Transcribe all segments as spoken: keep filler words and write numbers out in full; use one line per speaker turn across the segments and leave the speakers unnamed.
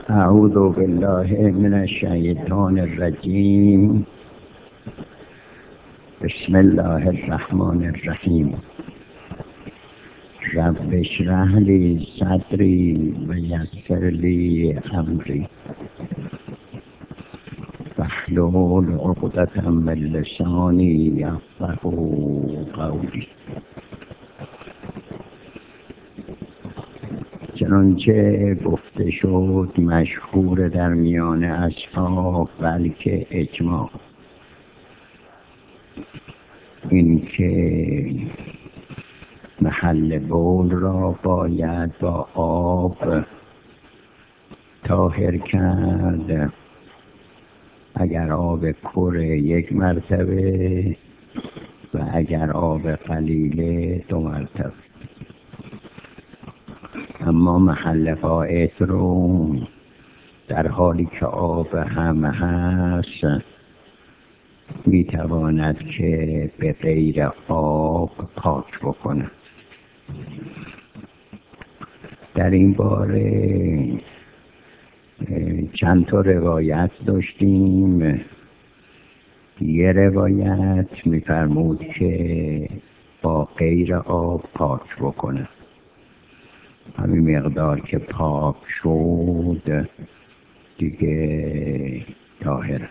اعوذ بالله من الشیطان الرجیم. بسم الله الرحمن الرحیم. رب اشرح لی صدری و یسر لی امری واحلل عقدة من لسانی یفقهوا قولی. چنانچه گفته شد مشهور در میان اصحاب بلکه اجماع این که محل بول را باید با آب طاهر کرد، اگر آب کر یک مرتبه و اگر آب قلیله دو مرتبه. اما محل غائط رو در حالی که آب هم هست میتواند که به غیر آب پاک بکند. در این باره چند تا روایت داشتیم. یه روایت میفرمود که با غیر آب پاک بکنه، همین مقدار که پاک شد دیگه طاهر.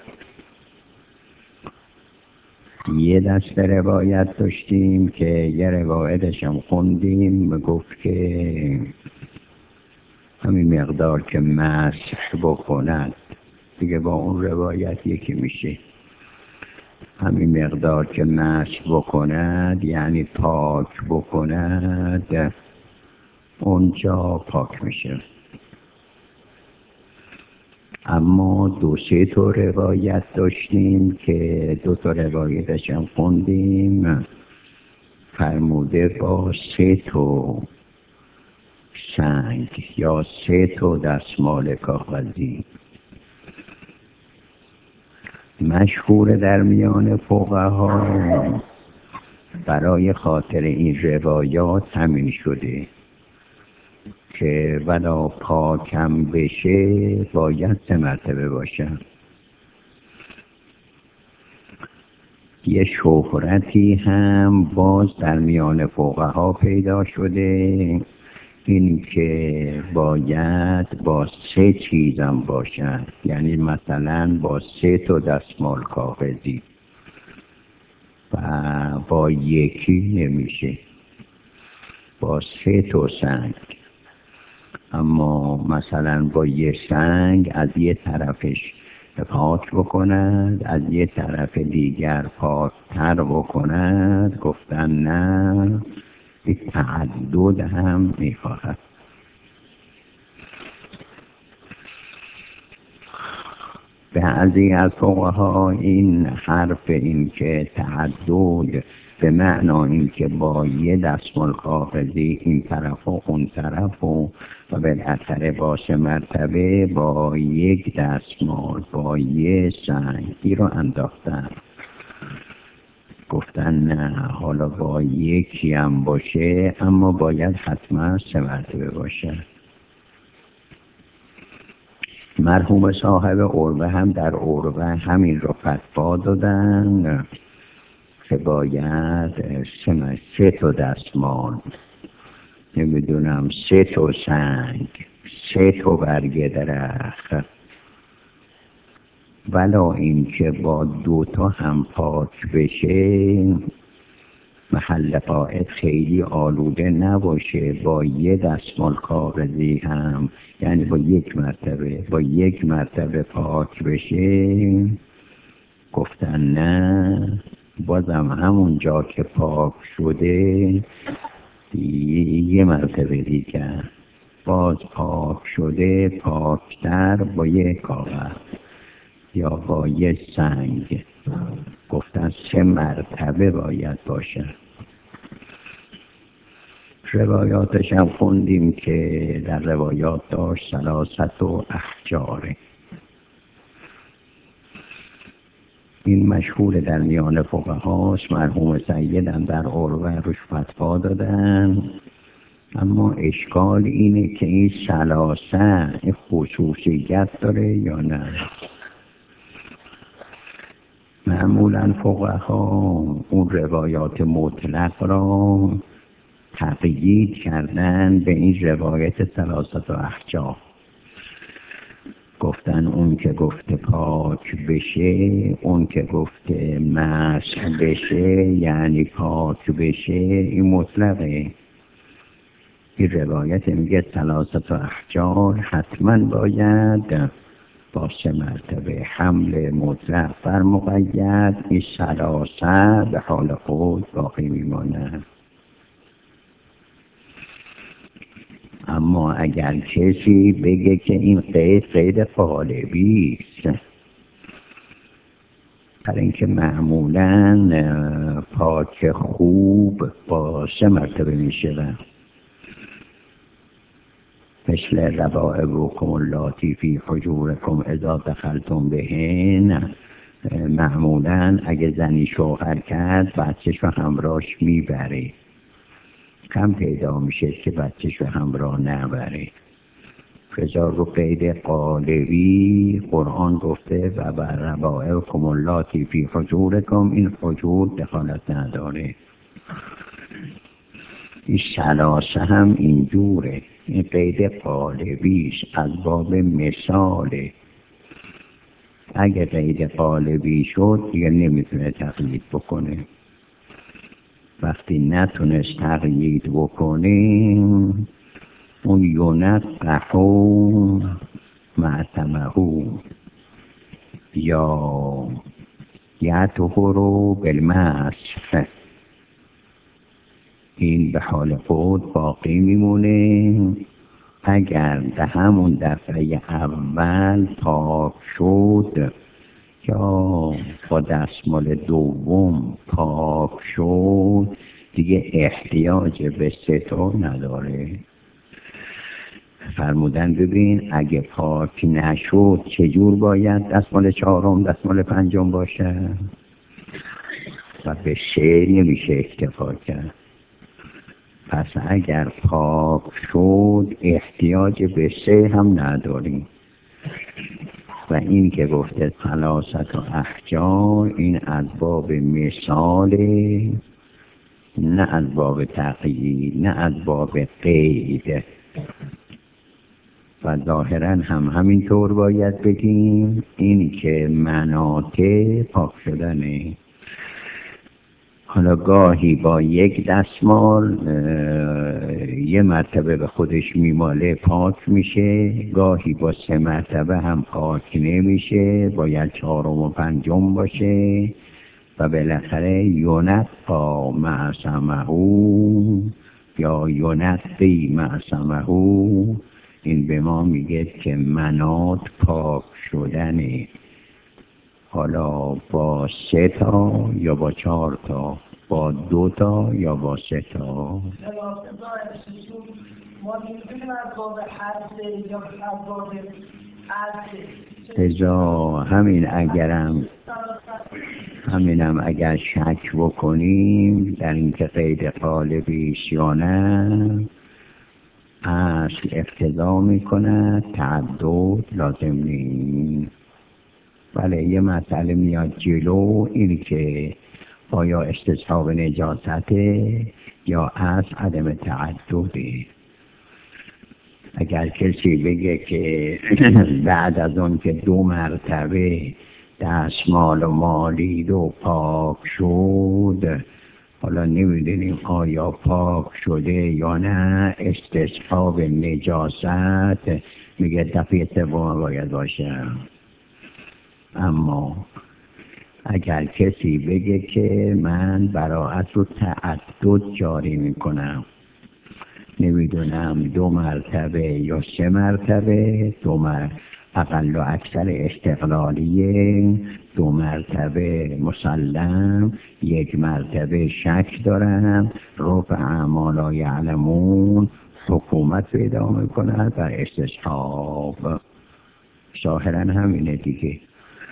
یه دست روایت داشتیم که یه روایتش هم خوندیم، گفت که همین مقدار که مسح بکند دیگه با اون روایت یکی میشه. همین مقدار که مسح بکند یعنی پاک بکند اونجا پاک میشه. اما دو سه تا روایت داشتیم که دو تا روایتش هم خوندیم، فرموده با سه تا سنگ یا سه تا دستمال کاغذی. مشهور در میان فقها برای خاطر این روایات همین شده که ولا پاکم بشه باید سه مرتبه باشه. یه شهرتی هم باز در میان فقها پیدا شده، این که باید با سه چیزم باشن، یعنی مثلا با سه تا دستمال کاغذی و با یکی نمیشه، با سه تا سنگ. اما مثلا با یه سنگ از یه طرفش پاک بکند، از یه طرف دیگر پاک تر بکند، گفتن نه، یک تعدد هم میخواهد. بعضی از فقها این حرف این که تعدد به معنا این که با یه دستمال کاغذی این طرف و اون طرف و و بالاخره با سه مرتبه با یک دستمال با یه سنگی رو انداختن. گفتن نه، حالا با یکی هم باشه اما باید حتما سه مرتبه باشه. مرحوم صاحب عروه هم در عروه همین رو فتوا دادن که باید سه, سه تا دستمال، نمیدونم سه تا سنگ، سه تا برگ درخت، ولا این که با دوتا هم پاک بشه محل غائط خیلی آلوده نباشه، با یه دستمال کاغذی هم یعنی با یک مرتبه با یک مرتبه پاک بشه. گفتن نه، بازم همون جا که پاک شده یه مرتبه دیگه باز پاک شده پاکتر با یه کاغذ یا با یه سنگ. گفتن سه مرتبه باید باشه. روایاتش هم خوندیم که در روایات داشت ثلاثت و احجاره. این مشهور در میان فقهاست. مرحوم سیدم در عروه روش فتوا دادن اما اشکال اینه که این سلاسه خصوصیت داره یا نه. معمولا فقها اون روایات مطلق را تقیید کردن به این روایت ثلاثت و احجار. گفتن اون که گفته پاک بشه، اون که گفته مسح بشه یعنی پاک بشه، این مطلقه. این روایت میگه ثلاثت و احجار حتما باید با سه مرتبه حمل مطلق بر مقید، این ثلاثه به حال خود باقی میمانه. اما اگر کسی بگه که این قید قید قالبی است، برای اینکه معمولا پاک خوب با سه مرتبه میشه، مثل ربائبکم اللاتی فی حجورکم اذا دخلتم بهن. معمولا اگه زنی شوهر کرد بچهش رو همراهش میبره، کم پیدا میشه که بچهش رو همراه نبره. فضا رو قید قالبی قرآن گفته و بر ربائبکم اللاتی فی حجورکم، این حجور دخالت نداره. این سلاسه هم اینجوره، این قید قالبیش از باب مثاله. اگه قید قالبی شد دیگه نمیتونه تقیید بکنه. وقتی نتونست تقیید بکنه، اون یونقحو معتمهو یا یطهرو بالمسح، این به حال خود باقی میمونه. اگر به همون دفعه اول پاک شد یا با دستمال دوم پاک شد، دیگه احتیاج به ستر نداره. فرمودن ببین اگه پاک نشد چجور باید دستمال چهارم دستمال پنجم باشه؟ و به سه نمیشه اکتفا کرد. پس اگر پاک شد احتیاج به سه هم نداریم. و این که گفته ثلاثت و احجار، این از باب مثاله، نه از باب تقیید، نه از باب قید. و ظاهرا هم همینطور باید بگیم، این که مناطق پاک شدنه. حالا گاهی با یک دستمال یه مرتبه به خودش میماله پاک میشه، گاهی با سه مرتبه هم پاک نمیشه، باید چهارم و پنجم باشه. و بالاخره یونقا معصمهو یا یونقی معصمهو، این به ما میگه که منات پاک شدنه. حالا با سه تا یا با چهار تا، با دو تا یا با سه تا. ازا همین اگرم همینم اگر شک بکنیم در این که قید قالبیش یا نه، اصل اقتضا میکنه تعدد لازم نیست. بله یه مسئله میاد جلو، اینی که آیا استصحاب نجاسته یا اصل عدم تعدده. اگر کسی بگه که بعد از اون که دو مرتبه دستمال و مالید و پاک شد، حالا نمیدونیم آیا پاک شده یا نه، استصحاب نجاست، میگه دفعه سوم باید باشه. اما اگر کسی بگه که من براعت رو تعدد جاری میکنم، نمیدونم دو مرتبه یا سه مرتبه، دو مرتبه اقل و اکثر استقلالیه، دو مرتبه مسلم، یک مرتبه شک دارم، رفع اعمال لا یعلمون، حکومت پیدا میکنه بر استصحاب. ظاهرا همینه دیگه.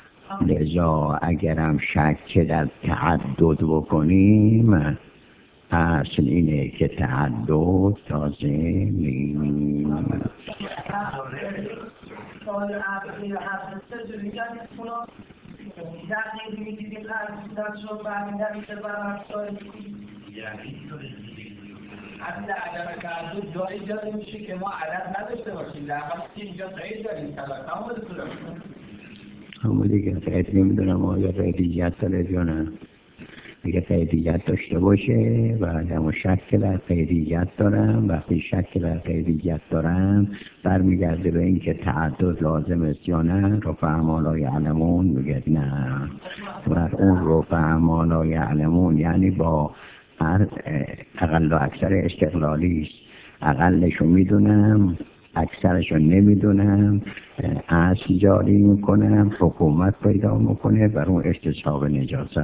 لذا اگرم شک در تعدد بکنیم، اصل اینه که تعدد تازه نیست.
سال اول یا هفته جوری جدید اونا دقیقی میدیدیم از دست شد برمیدن میشه برمستای از عدم تعدد جایی جایی میشه که ما عدد نداشته باشیم، در حالی که اینجا قید داریم طبعا تمام صورت
همون دیگه قید نمیدونم آیا قیدیت داره یا نه. دیگه قیدیت داشته باشه و همون شک در قیدیت دارم. وقتی شک در قیدیت دارم برمیگرده به این که تعدد لازم است یا نه. رفع ما لا یعلمون میگه نه. و اون رفع ما لا یعلمون یعنی با هر اقل و اکثر استقلالی است. اقلشو میدونم، اکثرشو نمیدونم، اصل جاری میکنم، حکومت پیدا میکنه بر اون استصحاب نجاست.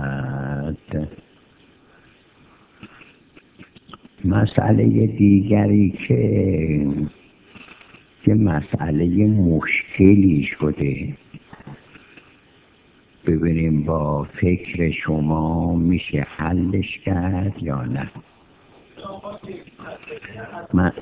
مسئله دیگری که که مسئله مشکلی شده، ببینیم با فکر شما میشه حلش کرد یا نه. من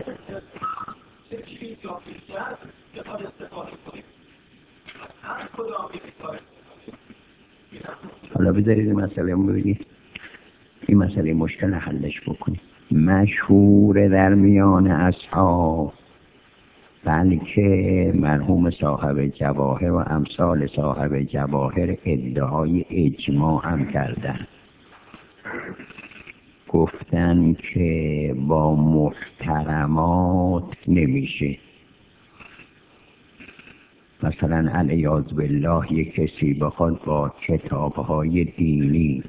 حالا بذارید مسئله رو ببینید، این مسئله مشکل حلش بکنید. مشهور در میان اصحاب، بلکه مرحوم صاحب جواهر و امثال صاحب جواهر ادعای اجماع هم کردن، گفتن که با محترمات نمیشه. مثلا علیاذ بالله یک کسی بخواد با کتاب‌های دینی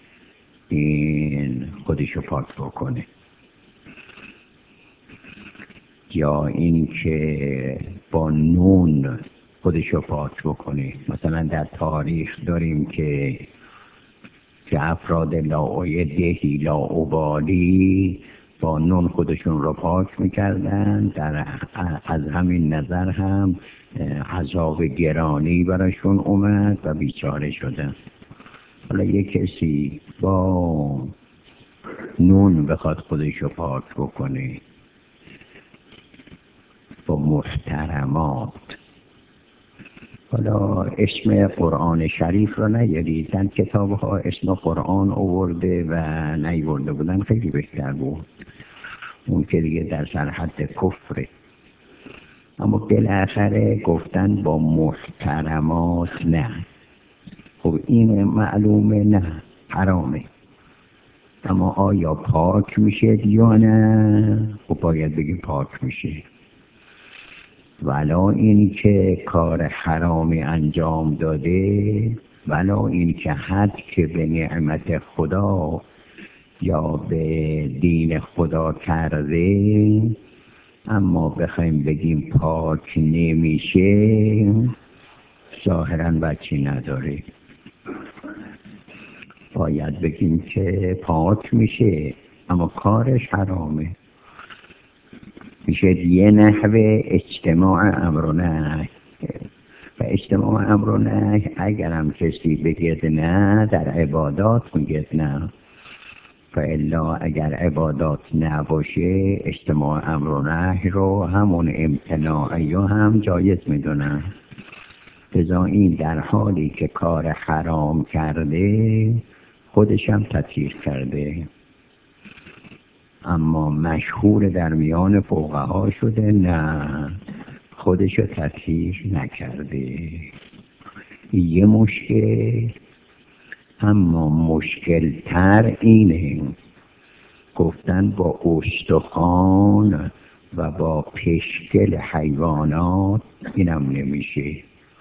این خودشو پاک بکنه، یا این که با نون خودشو پاک بکنه. مثلا در تاریخ داریم که که افراد لاعایده لاابالی با نون خودشون رو پاک میکردن. در از همین نظر هم عذاب گرانی براشون اومد و بیچاره شدن. حالا یک کسی با نون بخواد خودشو پاک بکنه با محترمات، حالا اسم قرآن شریف رو نیارید، در کتاب ها اسم قرآن آورده و نیورده بودن خیلی بهتر بود، اون که دیگه در سرحد کفره. اما بالاخره گفتن با محترمات نه. خب این معلومه نه، حرامه. اما آیا پاک میشه یا نه؟ خب باید بگیم پاک میشه، ولا این که کار حرامی انجام داده، ولا این که حد که به نعمت خدا یا به دین خدا کرده. اما بخوایم بگیم پاک نمیشه، ظاهراً بچی نداره. باید بگیم که پاک میشه اما کارش حرامه. میشه یه نحوه اجتماع امر و نهی. و اجتماع امر و نهی اگر هم کسی بگید نه در عبادات میگید نه، و الا اگر عبادات نباشه اجتماع امر و نهی رو همون امتناعی هم جایز میدونن. لذا این در حالی که کار حرام کرده خودش هم تطهیر کرده، اما مشهور در میان فقها شده نه، خودشو تطهیر نکرده. یه مشکل. اما مشکل تر اینه، گفتن با استخوان و با پشکل حیوانات اینم نمیشه.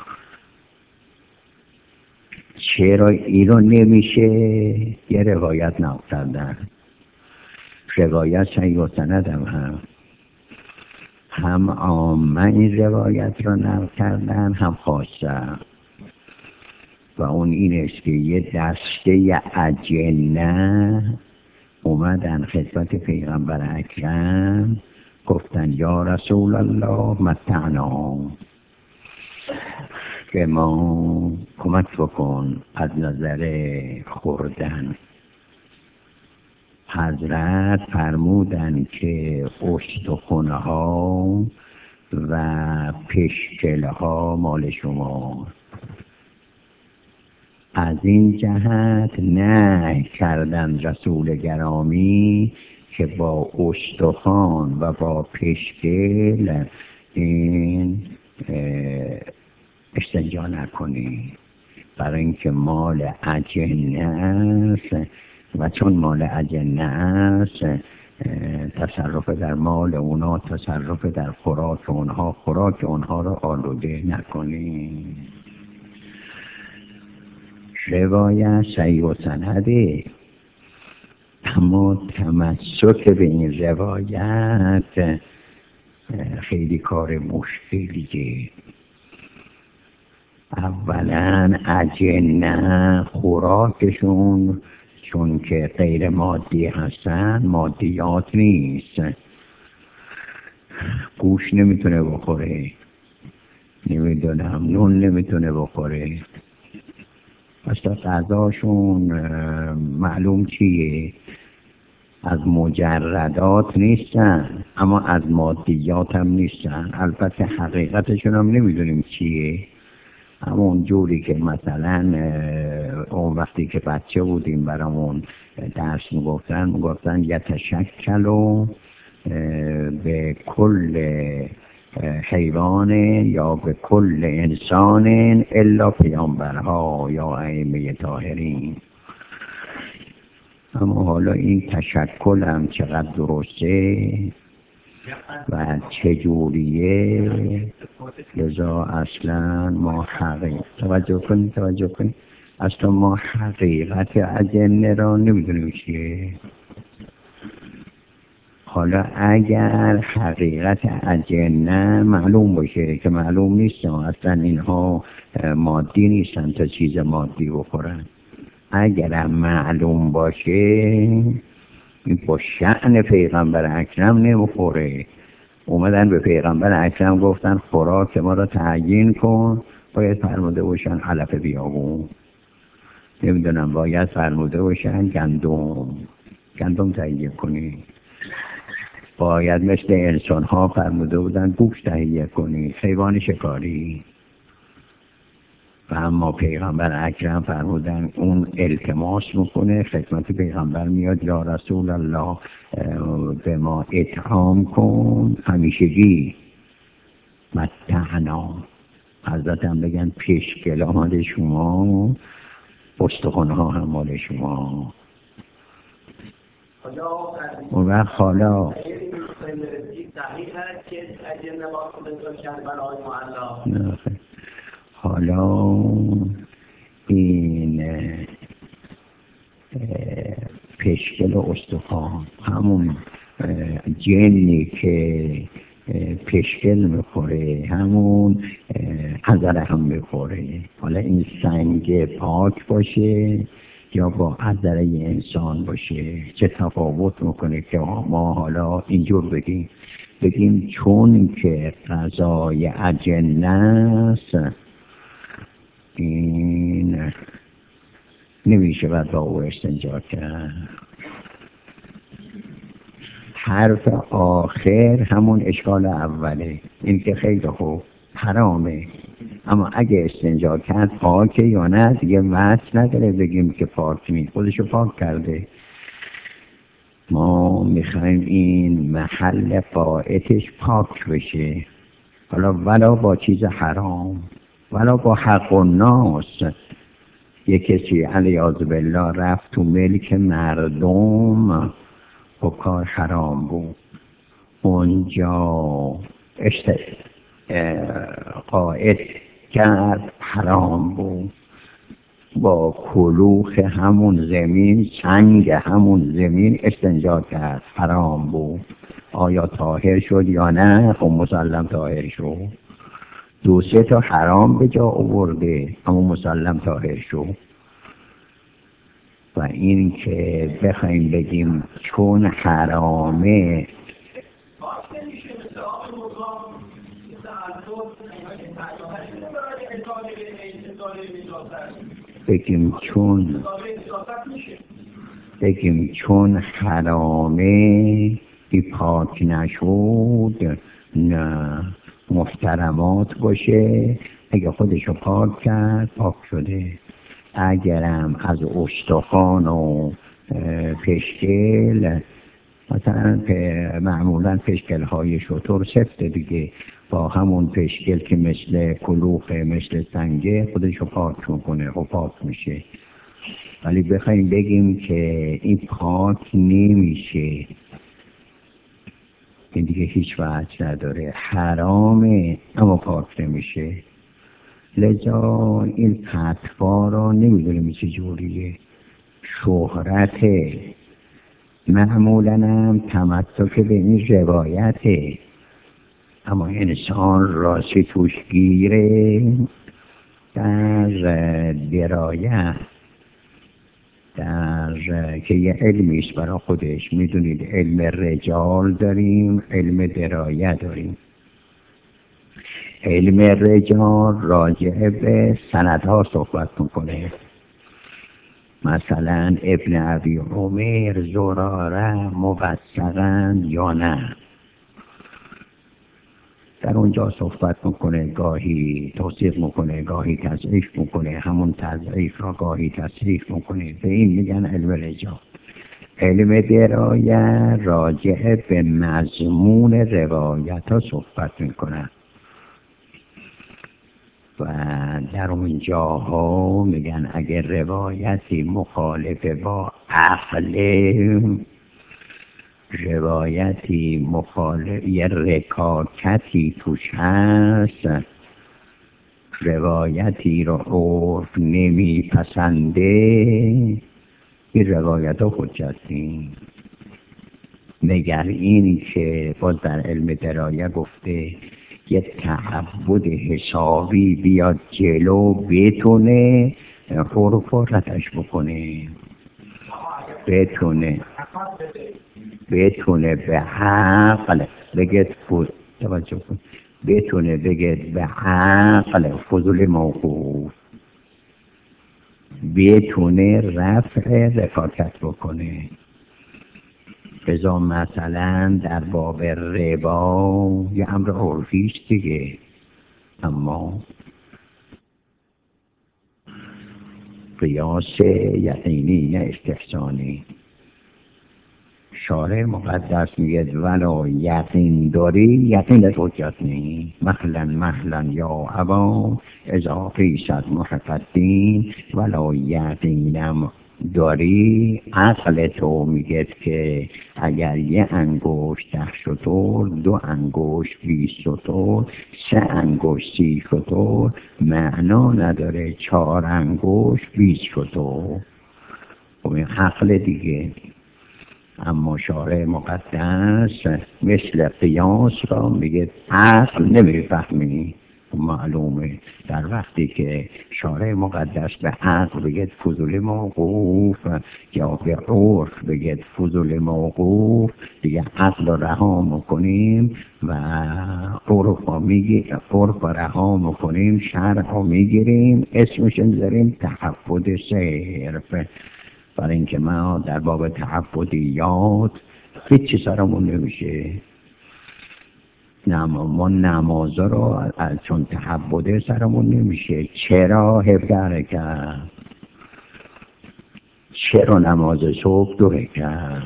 چرا این رو نمیشه؟ یه روایت نقل کردن، روایت صحیح و سند هم هم هم عامه این روایت رو نقل کردن هم خاصه، و اون این است که یه دسته اجنه اومدن خدمت پیغمبر اکرم، گفتن یا رسول الله متعنا، که ما کمک بکن از نظر خوردن. حضرت فرمودن که استخوان‌ها ها و پشکله ها مال شما. از این جهت نه کردن رسول گرامی که با استخوان و با پشکل این استنجا نکنی، برای اینکه مال اجنه است و چون مال اجنه است تصرف در مال اونا، تصرف در خوراک اونها، خوراک اونها رو آلوده نکنی. روایت صحیح و سنده، اما تمسک به این روایت خیلی کار مشکلیه. اولا اجنه خوراکشون چون که غیر مادی هستن، مادیات نیست. گوش نمیتونه بخوره، نمیدونم نون نمیتونه بخوره، اصلا غذاشون معلوم چیه، از مجردات نیستن اما از مادیات هم نیستن. البته حقیقتشون هم نمیدونیم چیه، اما اون جوری که مثلا اون وقتی که بچه بودیم برامون درس میگفتن میگفتن یتشکلوا به کل حیوان یا به کل انسان الا پیامبرها یا ائمه طاهرین. اما حالا این تشکل هم چقدر درسته و چجوریه، لذا اصلا ما حقیقت توجه کنید توجه کنید اصلا ما حقیقت اجنه را نمیدونیم چیه. حالا اگر حقیقت اجنه معلوم باشه که معلوم نیست، اصلا اینها مادی نیستن تا چیز مادی بخورن، اگر معلوم باشه با شأن پیغمبر اکرم نمیخوره. اومدن به پیغمبر اکرم گفتن خوراک ما را تعیین کن، باید فرموده باشن علف بیابون، نمیدونم باید فرموده باشن گندم گندم تعیین کنی، باید مثل انسان ها فرموده بودن گوشت تهیه کنی، حیوان شکاری. و اما پیغمبر اکرم فرمودن اون التماس میکنه، خدمت پیغمبر میاد یا رسول الله به ما اطعام کن همیشگی متعنا. حضرت هم بگن پیشگل مال شما، استخوان‌ها هم مال شما. اون وقت حالا حالا این پشکل و استخوان همون جنی که پشکل میخوره همون عذر هم میخوره. حالا این سنگ پاک باشه یا با عذره انسان باشه چه تفاوت میکنه که ما حالا اینجور بگیم بگیم چون که غذای اجنه است این نمیشه باید با او استنجا کرد. حرف آخر همون اشکال اوله، این که خیلی خوب حرامه، اما اگه استنجا کرد پاکه یا نه دیگه معنی نداره بگیم که پاک نیست، خودشو پاک کرده. ما میخوایم این محل قاعدش پاک بشه، حالا ولا با چیز حرام ولا با حق الناس. یک کسی علیاذ بالله رفت تو ملک مردم و کار حرام بود، اونجا اشت قاعد کرد حرام بود، با کلوخ همون زمین سنگ همون زمین استنجا کرد حرام بود. آیا طاهر شد یا نه؟ خب مسلم طاهر شد، دو سه تا حرام به جا آورده اما مسلم طاهر شد. و این که بخوایم بگیم چون حرامه بگیم چون بگیم چون حرامه بی پاک نشد، نه محترمات باشه. اگه خودشو پاک کرد پاک شده. اگرم از استخوان و پشکل، مثلا معمولا پشکل های شتر سفته دیگه، با همون پشکل که مثل کلوخه مثل سنگه خودشو پاک میکنه و پاک میشه. ولی بخوایم بگیم که این پاک نمیشه، این دیگه هیچ وجه نداره، حرامه اما پاک نمیشه. لذا این فتوا را نمیدونیم چجوریه، شهرته، معمولا هم تمسک به این روایته، اما انسان راستی توش گیره در درایت، در که یه علمیست برای خودش. میدونید علم رجال داریم، علم درایت داریم. علم رجال راجع به سندها صحبت میکنه، مثلا ابن ابی عمر زراره موثقن یا نه، در اونجا صحبت میکنه، گاهی توصیف میکنه گاهی تضعیف میکنه، همون تضعیف را گاهی تصریح میکنه. به این میگن علم رجال. علم درایت راجع به مضمون روایت ها صحبت میکنه و در اونجاها میگن اگر روایتی مخالف با عقل، روایتی مخالف، یه رکاکتی توش هست، روایتی رو عرف نمیپسنده، این روایت ها حجت نیست. مگر این که باز در علم درایت گفته یه تعبد حسابی بیاد جلو بتونه حروف رو ردش بکنه، بتونه بتونه به عقل بگید فوز توجه کن، بتونه بگید به عقل فضول موقوف، بتونه رفع رفاکت بکنه. بزا مثلا در باب ربا یه امر عرفیست دیگه، اما قیاس یقینی نه استحسانی. شارع مقدس میگه ولا یقین داری یقین حجت نی، مهلا مهلا یا ابا اضافی صد محفتین، ولا یقینم داری. عقل تو میگه که اگر یه انگشت ده شتر، دو انگشت بیست شتر، سه انگشت سی شتر، معنا نداره چهار انگشت بیست شتر. خب این عقل دیگه. اما شارع مقدس مثل قیاس را میگه عقل نمیفهمی. معلومه در وقتی که شارع مقدس به عقل بگید فضول موقوف یا به عرف بگید فضول موقوف، دیگه عقل را رها میکنیم و عرف را میگیریم، عرف را رها میکنیم، شرع را میگیریم، اسمش میذاریم تعبد صرف. برای اینکه ما در باب تعبدیات هیچی سرمون نمیشه. ما نمازا رو چون تعبده سرمون نمیشه. چرا حفظ رکعت؟ چرا نماز صبح دو رکعت؟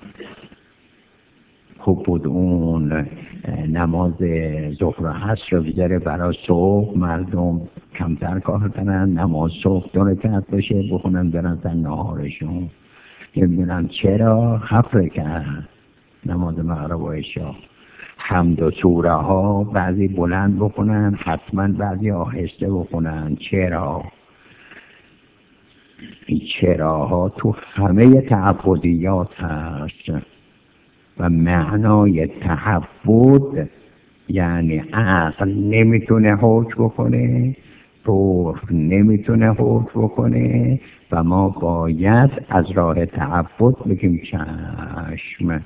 خوب بود اون نماز ظهر و عصر رو بذاره برای صبح، مردم کمتر کار کنن، نماز صبح دو رکعت بشه بخونن برن سر نهارشون. نمیدونم چرا هفت رکعت نماز مغرب و عشا. حمد و سوره ها بعضی بلند بخونن، حتما بعضی آهسته بخونن. چرا؟ این چراها تو همه تعبدیات هست و معنای تعبد یعنی عقل نمیتونه حکم بکنه، عرف نمیتونه حکم بکنه و ما باید از راه تعبد بگیم چشم.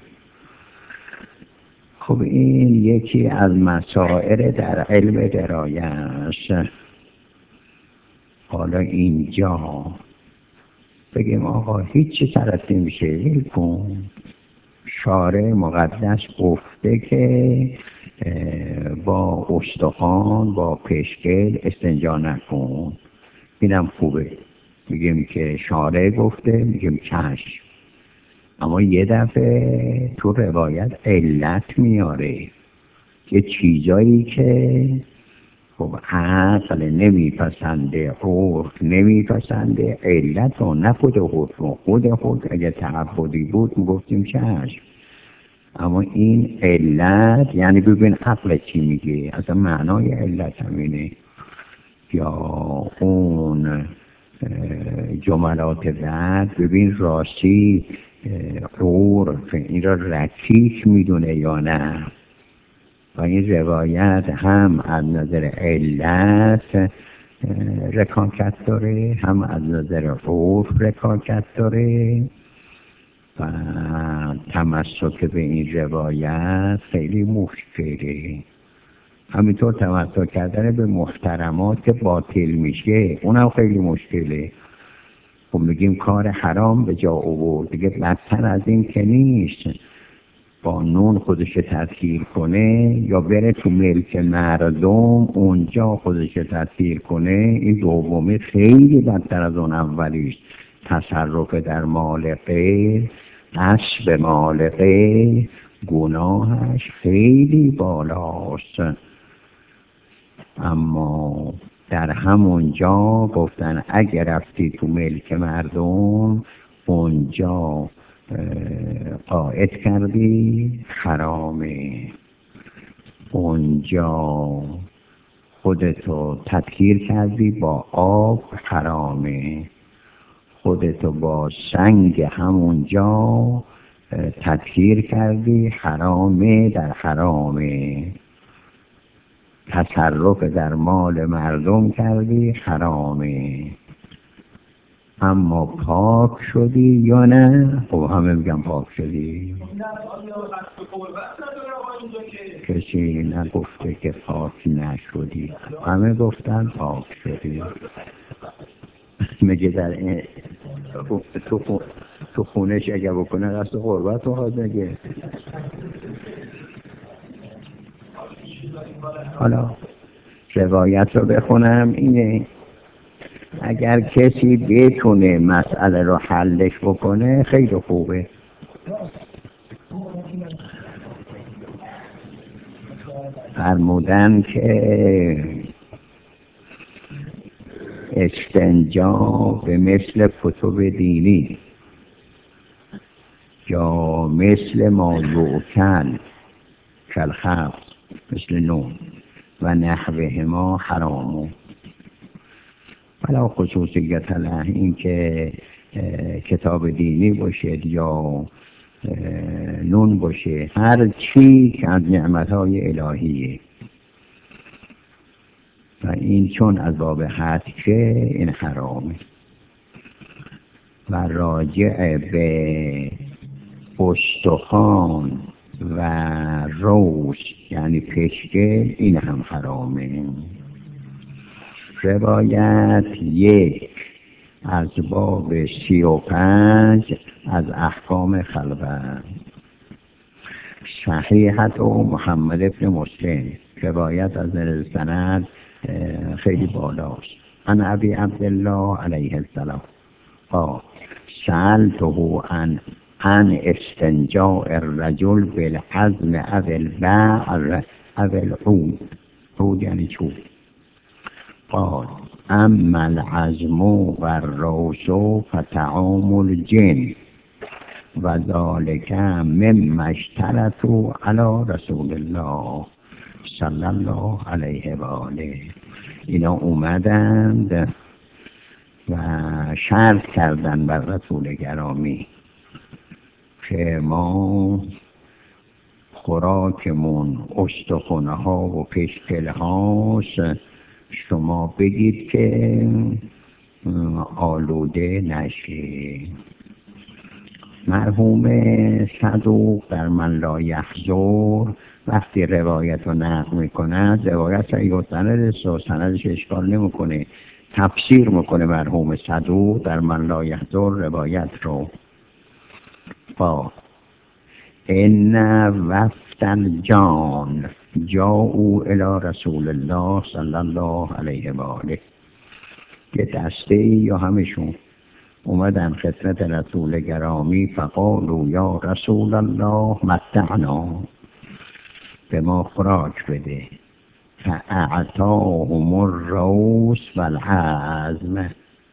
خب این یکی از مسائل در علم درایت است. حالا اینجا بگیم آقا هیچی سرت نمیشه ویل کن. شارع مقدس گفته که با استخوان با پشگل استنجا نکن. اینم خوبه، میگیم که شارع گفته، میگیم چشم. اما یه دفعه تو روایت علت میاره، یه چیزایی که خب عقل نمیپسنده، عرف نمیپسنده، علت و نه خود خود خود خود اگه تعبدی بود میگفتیم چشم. اما این علت یعنی ببین عقل چی میگه، اصلا معنای علت همینه. یا اون جملات بعد ببین راستی عرف این را رکیک میدونه یا نه. و این روایت هم از نظر علت رکاکت داره، هم از نظر عرف رکاکت داره. و تمسک به این روایت خیلی مشکله. همینطور تمسک کردن به محترمات که باطل میشه اونم خیلی مشکله. خب میگیم کار حرام به جا آورد، دیگه بدتر از این که نیست با نون خودش تطهیر کنه یا بره تو ملک مردم اونجا خودش تطهیر کنه. این دومی خیلی بدتر از اون اولیش. تصرف در مال غیر، غصب مال غیر، گناهش خیلی بالاست. اما در همونجا گفتن اگر رفتی تو ملک مردم اونجا قاعد کردی حرامه، اونجا خودتو تطهیر کردی با آب حرامه، خودتو با سنگ همونجا تطهیر کردی حرامه در حرامه، تصرف در مال مردم کردی حرامه. اما پاک شدی یا نه؟ خب همه میگن پاک شدی. کسی نگفته که پاک نشدی، همه گفتن پاک شدی. میگه در این تو تو خونش اگه بکنه دست قربت رو خواهد میگه. حالا روایت رو بخونم. اینه اگر کسی بتونه مسئله رو حلش بکنه خیلی خوبه. فرمودن که استنجا به مثل کتب دینی یا مثل ما یوکل کالخبز مثل نون و نحوه ما حرامو. حالا خصوصیت له این که کتاب دینی باشه یا نون باشه، هر چی که از نعمتهای الهیه و این چون از باب حدکه این حرامه. و راجع به استخوان و روش یعنی پشگل این هم حرامه. روایت یک از باب سی و پنج از احکام خلوت صحیحت و محمد ابن مسلم. روایت از نظر سند خیلی بالاست. عن ابی عبدالله علیه السلام قال سألته عن عن استنجاء الرجل بالعظم او البعر او العود. عود یعنی چوب. قال اما العظم و الروس فطعام الجن و ذلك مما اشترطوا علی رسول الله صلی الله علیه و آله. اینا اومدند و شرط کردن بر رسول گرامی که ما خوراکمون استخونه ها و پشکل هاست، شما بگید که آلوده نشه. مرحوم صدوق در من لا یحضر وقتی روایت رو نقل میکنند، روایت صحیح و سندش و سندش اشکال نمیکنه، تفسیر میکنه مرحوم صدوق در من لا یحضر روایت رو با ان وفد الجان جاءوا الی رسول الله صلی الله علیه و آله، یه دسته یا همشون اومدن خدمت رسول گرامی فقالوا یا رسول الله متعنا، به ما خوراک بده، فاعطاهم الروس والعزم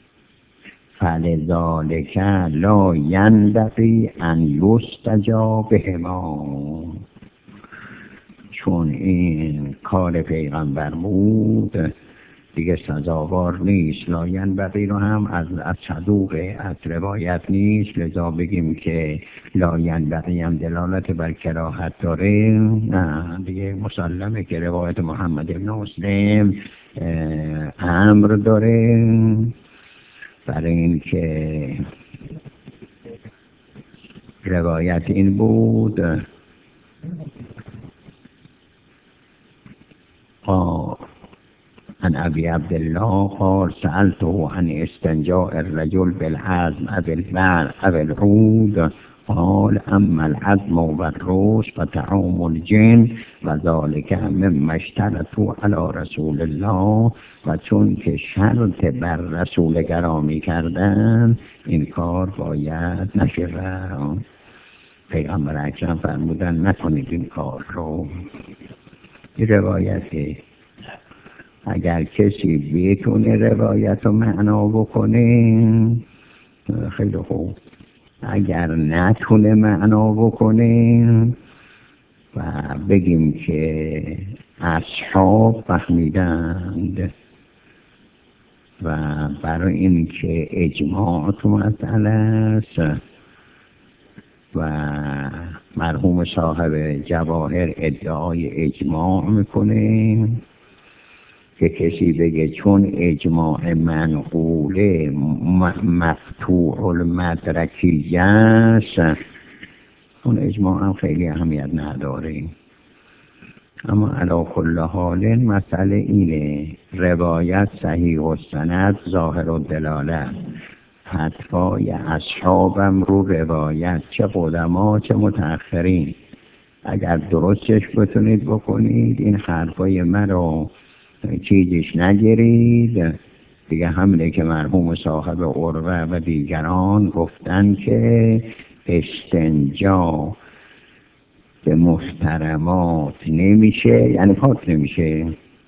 فلذلك لا ينبغي ان یستجابهما، چون این کار پیغمبر بود دیگه سزاوار نیست. لا ینبغی رو هم از از صدوقه، از روایت نیست، لذا بگیم که لا ینبغی هم دلالت بر کراهت داره، نه دیگه مسلمه که روایت محمد بن مسلم امر داره برای این که روایت این بود قال عن ابي عبد الله قال سألته عن استنجاء الرجل بالعزم او البعر او العود قال اما العزم والروس فطعام الجن و ذلك مما اشترطوا على رسول الله، و چون که شرط بر رسول گرامی کردن این کار باید نشود. پیغمبر اکرم فرمودن نکنید این کار رو. این روایته اگر کسی بتونه روایت رو معنا بکنه خیلی خوب، اگر نتونه معنا بکنه و بگیم که اصحاب فهمیدند و برای این که اجماع تو مسئله است و مرحوم صاحب جواهر ادعای اجماع میکنه که کسی بگه چون اجماع منقوله مفتوح المدرکی است، اون اجماع هم خیلی اهمیت نداره. اما علی کل حال مسئله اینه روایت صحیح و سند ظاهر و دلاله، فتوای اصحابم رو روایت چه قدما چه متأخرین اگر درستش بتونید بکنید این حرفای من رو چیزش نگیرید دیگه، همینه که مرحوم صاحب عروه و دیگران گفتن که استنجا به محترمات نمیشه، یعنی پاک نمیشه،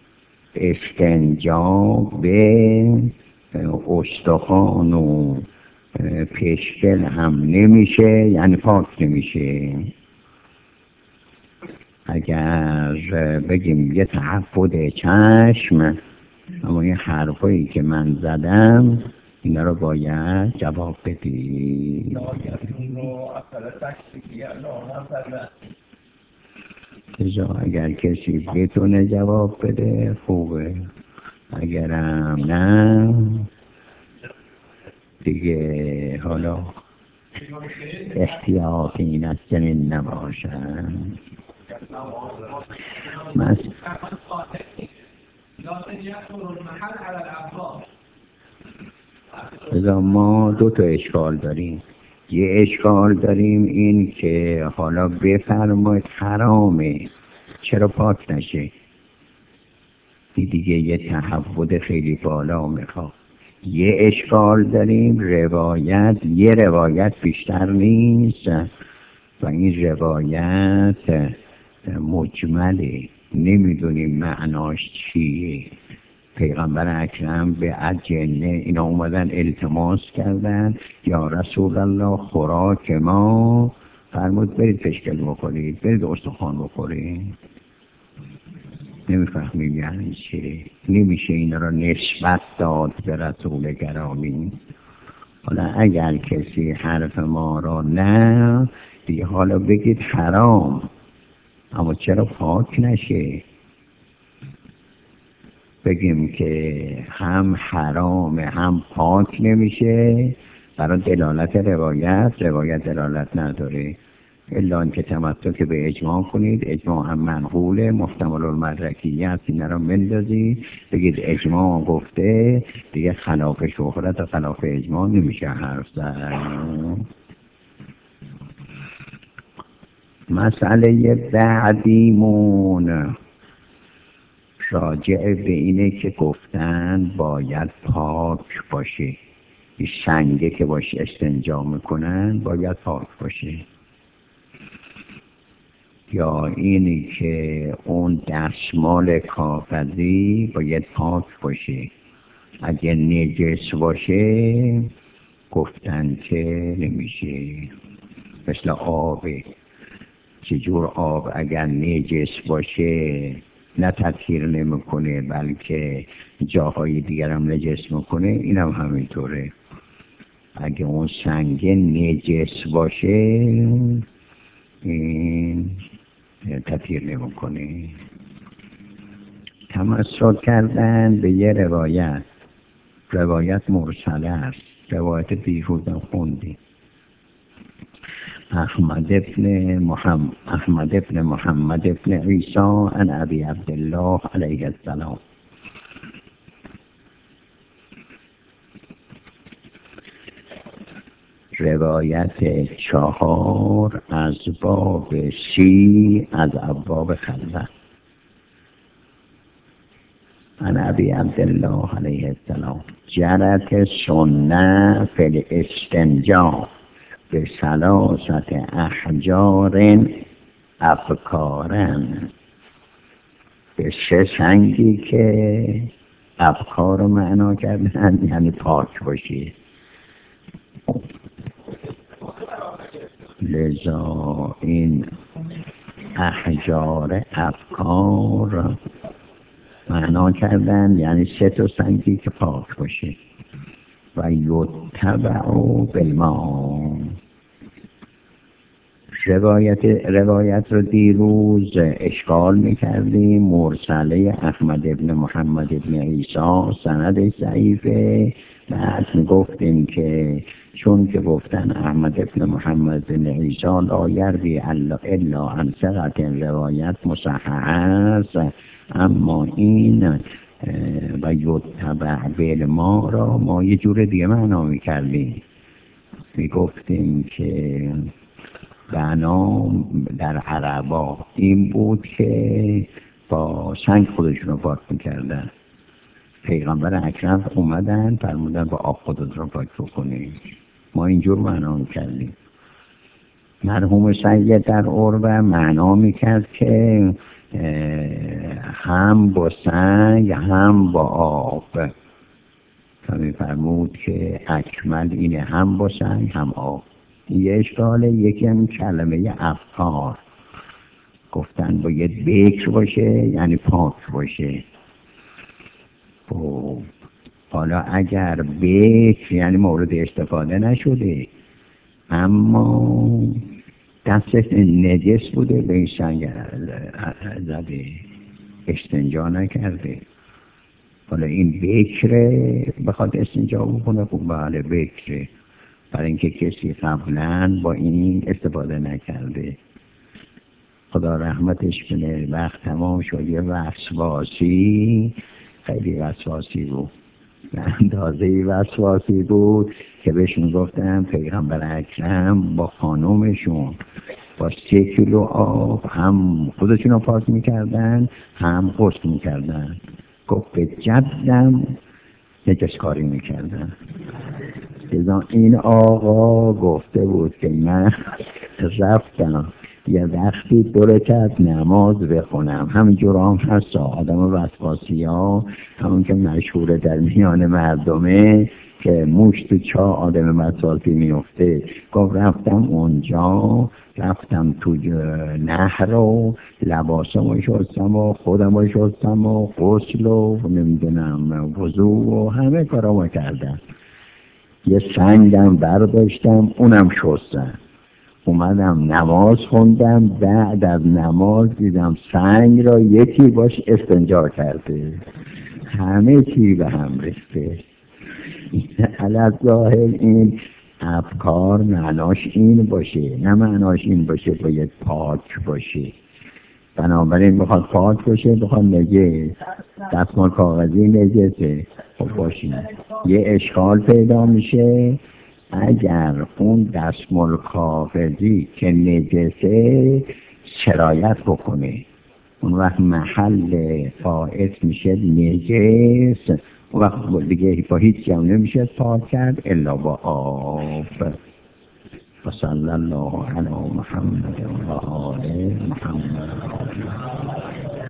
استنجا به استخوان و پشکل هم نمیشه، یعنی پاک نمیشه. اگر بگیم یه تحفظ چشم، اما این حرفایی که من زدم اینا رو باید جواب بدی. اگر کسی بتونه جواب بده خوبه، اگرم نه دیگه حالا احتیاط این از چنین نباشن. مس... ازا ما دو تا اشکال داریم. یه اشکال داریم این که حالا بفرمایید حرامه چرا پاک نشه، این دیگه یه تحول خیلی بالا میخواد. یه اشکال داریم روایت یه روایت بیشتر نیست و این روایت مجمله، نمیدونیم معناش چیه. پیغمبر اکرم به اجنه اینا اومدن التماس کردن یا رسول الله خوراک ما، فرمود برید پشکل بخورید، برید استخوان بخورید. نمیفهمیم یعنی چی، نمیشه این را نسبت داد به رسول گرامی. حالا اگر کسی حرف ما را نه دیگه حالا بگید حرام، اما چرا پاک نشه؟ بگیم که هم حرام هم پاک نمیشه برای دلالت روایت، روایت دلالت نداره. الا اینکه تمتع که به اجماع کنید، اجماع هم منقوله، محتمل المدرکیت اینا رو بندازید بگید اجماع گفته، دیگه خلاف شهرت و خلاف اجماع نمیشه حرف زد. مسئله بعدیمون راجع به اینه که گفتن باید پاک باشه، این سنگه که باشه استنجا میکنن باید پاک باشه، یا اینی که اون دستمال کاغذی باید پاک باشه، اگه نجس باشه گفتن که نمیشه. مثل آبه، چجور آب اگر نجس باشه نه تطهیر نمیکنه بلکه جاهای دیگر هم نجس میکنه، این هم همینطوره. اگه اون سنگ نجس باشه این تطهیر نمیکنه. تمسک کردن به یه روایت، روایت مرسله است، روایت بیهوده خوندی. احمد ابن محمد احمد ابن محمد ابن عیسی عن ابی عبدالله علیه السلام. روایت چهار از باب سی از ابواب خلوت. عن ابی عبدالله علیه السلام جرت سنه فی الاستنجا به ثلاثت احجار ابکارن، به سه سنگی که ابکار رو معنا کردن یعنی پاک باشی. لذا این احجار ابکار معنا کردن یعنی سه تا سنگی که پاک باشه. و یتبع بالماء. روایت روایت رو دیروز اشکال میکردیم، مرسله احمد ابن محمد ابن عیسی سند ضعیفه. بعد میگفتیم که چون که گفتن احمد ابن محمد ابن عیسی لا یروی الا عن ثقة روایت مصححه است، اما این و یتبع بالماء را ما یه جور دیگه معنا میکردیم. میگفتیم که بنا در عربا این بود که با سنگ خودشون رو پاک میکردن. پیغمبر اکرم اومدن فرمودن با آب خودت رو پاک بکنی، ما اینجور معنا میکردیم. مرحوم سید در عربه معنا میکرد که هم با سنگ هم با آب. کمی فرمود که اکمل اینه هم با سنگ هم آب. یه اشکاله. یکی هم کلمه افکار گفتن باید بکر باشه یعنی پاک باشه. خب حالا اگر بکر یعنی مورد استفاده نشده اما دستش نجس بوده به این سنگ زده استنجا نکرده، حالا این بکره بخواد استنجا بکنه، خب بله بکره، برای اینکه کسی قبلا با این استفاده نکرده. خدا رحمتش کنه. وقت تمام شد. یه وسواسی، خیلی وسواسی بود، به اندازه وسواسی بود که بهشون گفتم پیغمبر اکرم با خانومشون با سه کیلو آب هم خودشون رو پاک میکردن هم غسل میکردن. گفت به جدم نجس کاری میکردن. این آقا گفته بود که من رفتم یه وقتی دو رکعت نماز بخونم. همینجور هم هست آدم وسواسی ها، همون که مشهوره در میان مردمه که موش تو چاه آدم وسواسی میفته. گفت رفتم اونجا، رفتم تو نهر و لباسم رو شستم و خودم رو شستم و غسل و نمیدونم وضو و همه کارامو کردم. یه سنگم برداشتم اونم شستم، اومدم نماز خوندم. بعد از نماز دیدم سنگ را یکی باش استنجا کرده، همه چی به هم ریخته. علی ظاهر این افکار معناش این باشه، نه معناش این باشه باید پاک باشه. بنابراین بخواد پاک باشه بخواد نجس، دستمال کاغذی نجسه، خب باشین یه اشکال پیدا میشه. اگر اون دستمال کاغذی که نجسه سرایت بکنه، اون وقت محل فائت میشه نجس، اون وقت دیگه با هیچ جمع نمیشه پاک کرد الا با آب. و صلی الله علی محمد و آل محمد.